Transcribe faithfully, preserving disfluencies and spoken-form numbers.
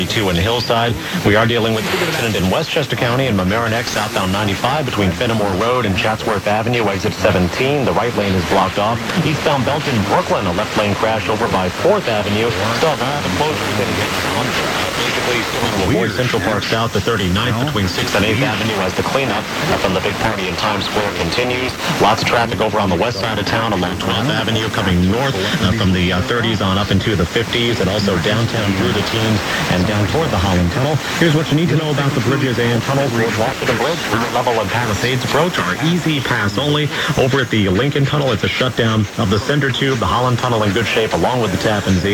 two in Hillside. We are dealing with an accident in Westchester County and Mamaroneck southbound ninety-five between Fenimore Road and Chatsworth Avenue, exit seventeen. The right lane is blocked off. Eastbound Belton, Brooklyn, a left lane crash over by fourth Avenue. Still have the closure basically still to avoid Central Park South to thirty-ninth between sixth and eighth Avenue as the cleanup from the big party in Times Square continues. Lots of traffic over on the west side of town along twelfth Avenue coming north uh, from the uh, thirties on up into the fifties, and also downtown through the teens and down toward the Holland Tunnel. Here's what you need to know about the bridges and tunnels. George Washington Bridge, rear level and Palisades approach are easy pass only. Over at the Lincoln Tunnel, it's a shutdown of the center tube. The Holland Tunnel in good shape along with the Tappan Zee.